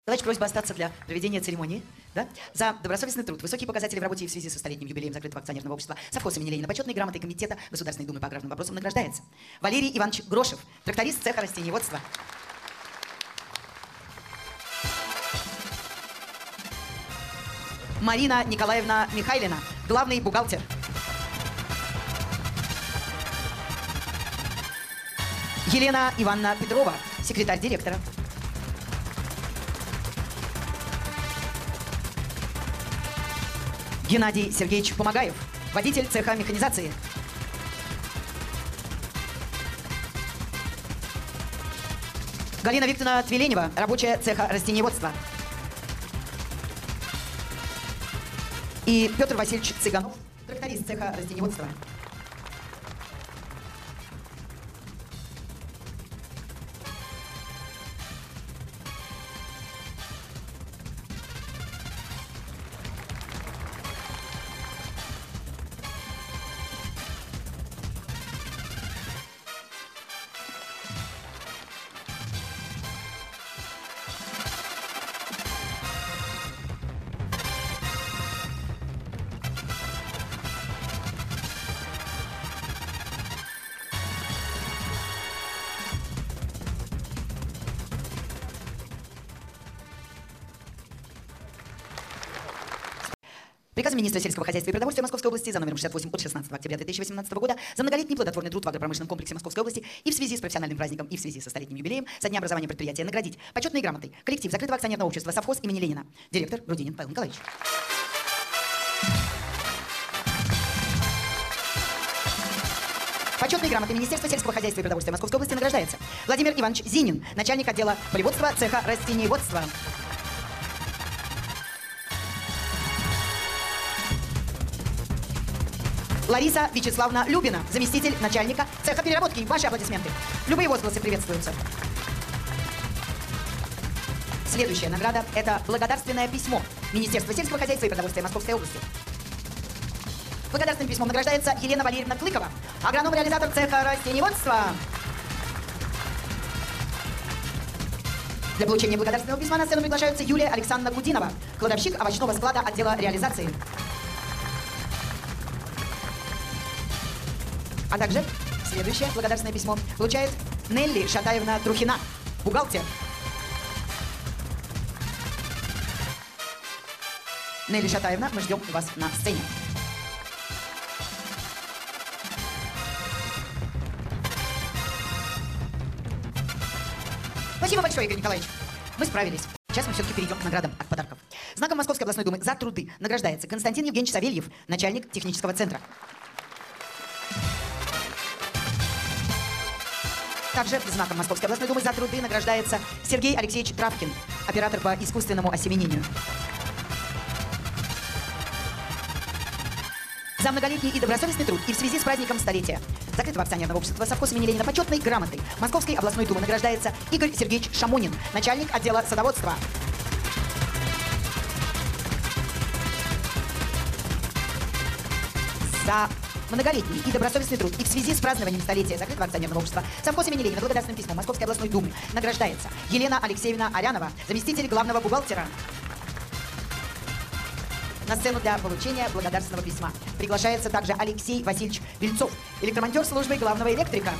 Николаевич, просьба остаться для проведения церемонии. Да? За добросовестный труд, высокие показатели в работе и в связи со столетним юбилеем закрытого акционерного общества совхоз имени Ленина, почетной грамотой Комитета Государственной Думы по аграрным вопросам награждается Валерий Иванович Грошев, тракторист цеха растениеводства. Марина Николаевна Михайлина, главный бухгалтер. Елена Ивановна Петрова, секретарь директора. Геннадий Сергеевич Помогаев, водитель цеха механизации. Галина Викторовна Твиленева, рабочая цеха растениеводства. И Петр Васильевич Цыганов, тракторист цеха растениеводства. Приказом министра сельского хозяйства и продовольствия Московской области за номером 68 от 16 октября 2018 года за многолетний плодотворный труд в агропромышленном комплексе Московской области и в связи с профессиональным праздником и в связи со столетним юбилеем со дня образования предприятия наградить почетной грамотой коллектив закрытого акционерного общества совхоз имени Ленина. Директор Грудинин Павел Николаевич. Почетной грамотой Министерства сельского хозяйства и продовольствия Московской области награждается Владимир Иванович Зинин, начальник отдела полеводства цеха растениеводства. Лариса Вячеславовна Любина, заместитель начальника цеха переработки. Ваши аплодисменты. Любые возгласы приветствуются. Следующая награда – это благодарственное письмо Министерства сельского хозяйства и продовольствия Московской области. Благодарственным письмом награждается Елена Валерьевна Клыкова, агроном-реализатор цеха растениеводства. Для получения благодарственного письма на сцену приглашаются Юлия Александровна Гудинова, кладовщик овощного склада отдела реализации. А также следующее благодарственное письмо получает Нелли Шатаевна Трухина, бухгалтер. Нелли Шатаевна, мы ждем вас на сцене. Спасибо большое, Игорь Николаевич. Мы справились. Сейчас мы все-таки перейдем к наградам от подарков. Знаком Московской областной думы за труды награждается Константин Евгеньевич Савельев, начальник технического центра. Также знаком Московской областной думы за труды награждается Сергей Алексеевич Травкин, оператор по искусственному осеменению. За многолетний и добросовестный труд и в связи с праздником столетия закрытого акционерного общества совхоз имени Ленина почетной грамотой Московской областной думы награждается Игорь Сергеевич Шамонин, начальник отдела садоводства. За многолетний и добросовестный труд и в связи с празднованием столетия закрытого акционерного общества совхоз имени Ленина благодарственным письмом Московской областной думы награждается Елена Алексеевна Арянова, заместитель главного бухгалтера. На сцену для получения благодарственного письма приглашается также Алексей Васильевич Вильцов, электромонтер службы главного электрика.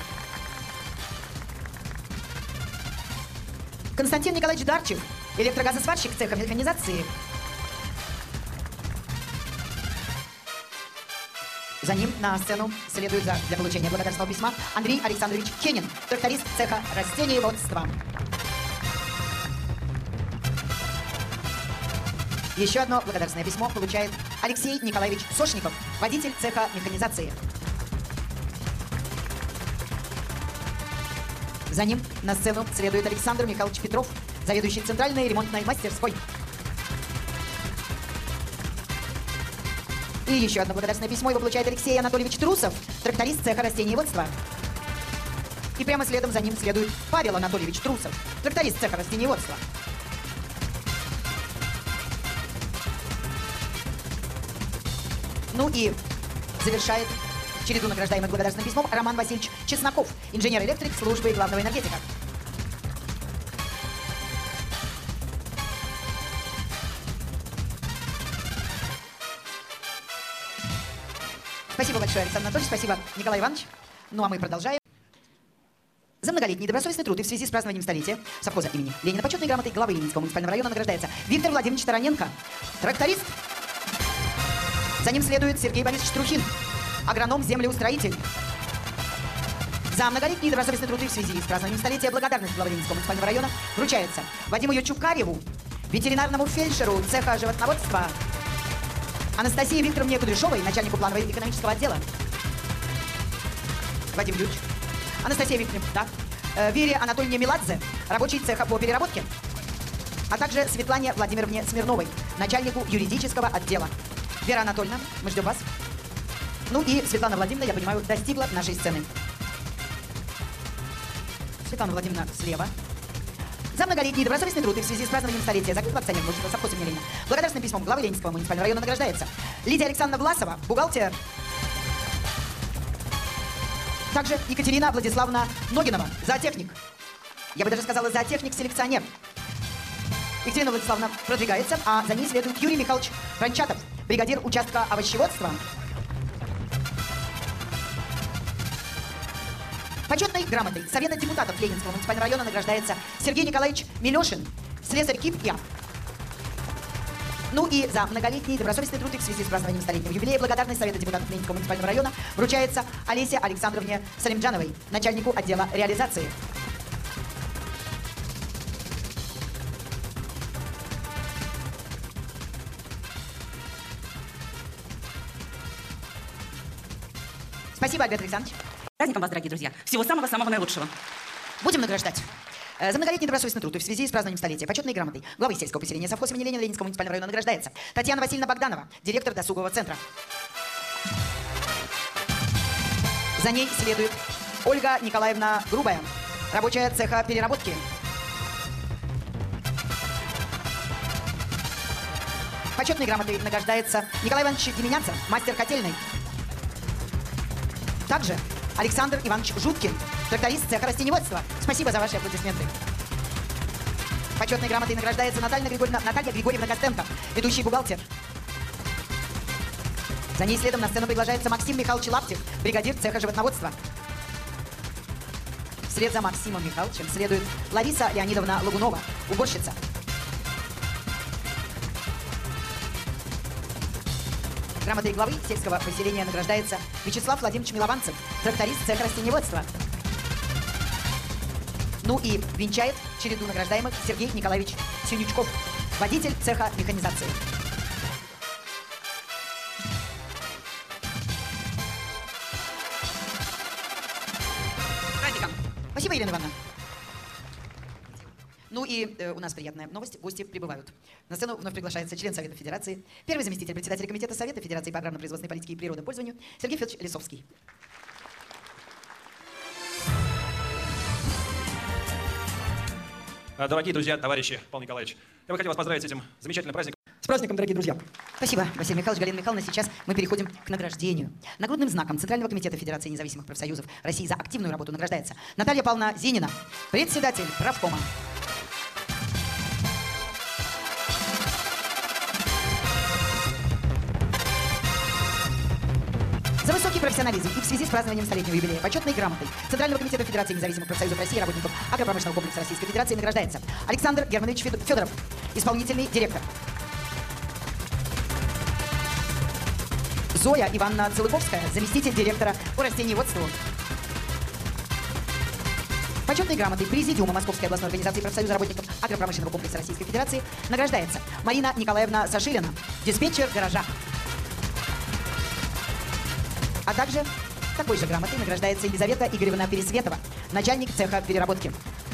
Константин Николаевич Дарчев, электрогазосварщик цеха механизации. За ним на сцену следует для получения благодарственного письма Андрей Александрович Кенин, тракторист цеха растениеводства. Еще одно благодарственное письмо получает Алексей Николаевич Сошников, водитель цеха механизации. За ним на сцену следует Александр Михайлович Петров, заведующий центральной ремонтной мастерской. И еще одно благодарственное письмо его получает Алексей Анатольевич Трусов, тракторист цеха растениеводства. И прямо следом за ним следует Павел Анатольевич Трусов, тракторист цеха растениеводства. Ну и завершает череду награждаемых благодарственным письмом Роман Васильевич Чесноков, инженер-электрик службы главного энергетика. Спасибо большое, Александр Анатольевич. Спасибо, Николай Иванович. Ну а мы продолжаем. За многолетний добросовестный труд и в связи с празднованием столетия совхоза имени Ленина почетной грамотой главы Ленинского муниципального района награждается Виктор Владимирович Тараненко, тракторист. За ним следует Сергей Борисович Трухин, агроном-землеустроитель. За многолетний добросовестный труд и в связи с празднованием столетия благодарность главы Ленинского муниципального района вручается Вадиму Ючукареву, ветеринарному фельдшеру цеха животноводства, Анастасии Викторовне Кудряшовой, начальнику планового и экономического отдела. Вадим Юрьевич. Анастасия Викторовна, да. Вере Анатольевне Меладзе, рабочий цеха по переработке. А также Светлане Владимировне Смирновой, начальнику юридического отдела. Вера Анатольевна, мы ждем вас. Ну и Светлана Владимировна, я понимаю, достигла нашей сцены. Светлана Владимировна слева. За многолетний добросовестный труд и в связи с празднованием столетия закрытого акционерного общества совхоза имени Ленина благодарственным письмом главы Ленинского муниципального района награждается Лидия Александровна Власова, бухгалтер. Также Екатерина Владиславовна Ногинова, зоотехник. Я бы даже сказала, зоотехник-селекционер. Екатерина Владиславовна продвигается, а за ней следует Юрий Михайлович Ранчатов, бригадир участка овощеводства. Почетной грамотой Совета депутатов Ленинского муниципального района награждается Сергей Николаевич Милешин, слесарь КИП ЯП. Ну и за многолетний добросовестный труд и в связи с празднованием столетнего юбилея благодарность Совета депутатов Ленинского муниципального района вручается Олесе Александровне Салимджановой, начальнику отдела реализации. Спасибо, Альберт Александрович. С праздником вас, дорогие друзья. Всего самого-самого наилучшего. Будем награждать. За многолетний добросовестный труд и в связи с празднованием столетия почетной грамотой главы сельского поселения совхоза имени Ленина Ленинского муниципального района награждается Татьяна Васильевна Богданова, директор досугового центра. За ней следует Ольга Николаевна Грубая, рабочая цеха переработки. Почетной грамотой награждается Николай Иванович Деменянцев, мастер котельной. Также Александр Иванович Жуткин, тракторист цеха растениеводства. Спасибо за ваши аплодисменты. Почетной грамотой награждается Наталья Григорьевна Костенко, ведущий бухгалтер. За ней следом на сцену приглашается Максим Михайлович Лаптев, бригадир цеха животноводства. Вслед за Максимом Михайловичем следует Лариса Леонидовна Лагунова, уборщица. Грамотой главы сельского поселения награждается Вячеслав Владимирович Милованцев, тракторист цеха растениеводства. Ну и венчает череду награждаемых Сергей Николаевич Синючков, водитель цеха механизации. Праздником. Спасибо, Елена Ивановна. Ну и у нас приятная новость. Гости прибывают. На сцену вновь приглашается член Совета Федерации, первый заместитель председателя Комитета Совета Федерации по аграрно-производственной политике и природопользованию Сергей Федорович Лисовский. Дорогие друзья, товарищи, Павел Николаевич, я бы хотел вас поздравить с этим замечательным праздником. С праздником, дорогие друзья! Спасибо, Василий Михайлович, Галина Михайловна. Сейчас мы переходим к награждению. Нагрудным знаком Центрального комитета Федерации независимых профсоюзов России за активную работу награждается Наталья Павловна Зинина, председатель правкома. За высокий профессионализм и в связи с празднованием столетнего юбилея почетной грамотой Центрального комитета Федерации независимых профсоюзов России и работников агропромышленного комплекса Российской Федерации награждается Александр Германович Федоров, исполнительный директор. Зоя Ивановна Целыковская, заместитель директора по растениеводству. Почетной грамотой Президиума Московской областной организации профсоюза работников агропромышленного комплекса Российской Федерации награждается Марина Николаевна Сашилина, диспетчер гаража. А также такой же грамотой награждается Елизавета Игоревна Пересветова, начальник цеха переработки.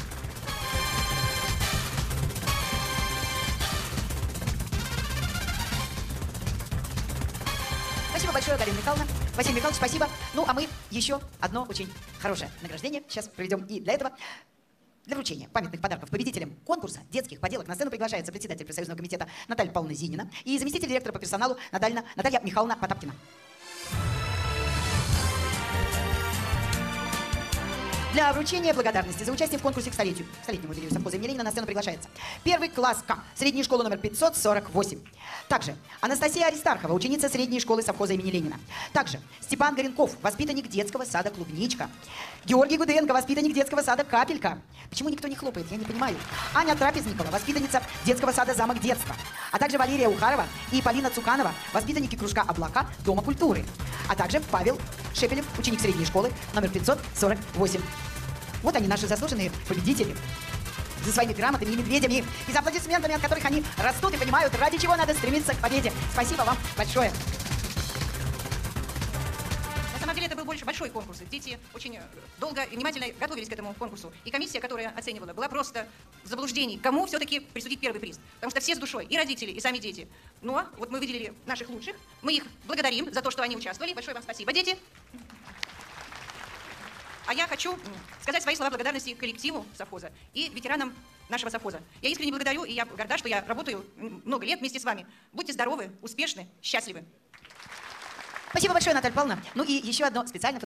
Спасибо большое, Галина Михайловна. Василий Михайлович, спасибо. Ну, а мы еще одно очень хорошее награждение сейчас проведем. И для этого, для вручения памятных подарков победителям конкурса детских поделок на сцену приглашается председатель профсоюзного комитета Наталья Павловна Зинина и заместитель директора по персоналу Наталья Михайловна Потапкина. Для вручения благодарности за участие в конкурсе к столетнему юбилею совхоза имени Ленина на сцену приглашается первый класс К, средней школы номер 548. Также Анастасия Аристархова, ученица средней школы совхоза имени Ленина. Также Степан Горенков, воспитанник детского сада «Клубничка». Георгий Гуденко, воспитанник детского сада «Капелька». Почему никто не хлопает, я не понимаю. Аня Трапезникова, воспитанница детского сада «Замок детства». А также Валерия Ухарова и Полина Цуканова, воспитанники кружка «Облака» Дома культуры. А также Павел Шепелев, ученик средней школы номер 548. Вот они, наши заслуженные победители. За своими грамотами и медведями, и за аплодисментами, от которых они растут и понимают, ради чего надо стремиться к победе. Спасибо вам большое. На самом деле это был большой конкурс. Дети очень долго и внимательно готовились к этому конкурсу. И комиссия, которая оценивала, была просто в заблуждении, кому все-таки присудить первый приз. Потому что все с душой, и родители, и сами дети. Но вот мы выделили наших лучших, мы их благодарим за то, что они участвовали. Большое вам спасибо, дети. А я хочу сказать свои слова благодарности коллективу совхоза и ветеранам нашего совхоза. Я искренне благодарю, и я горда, что я работаю много лет вместе с вами. Будьте здоровы, успешны, счастливы. Спасибо большое, Наталья Павловна. Ну и еще одно специальное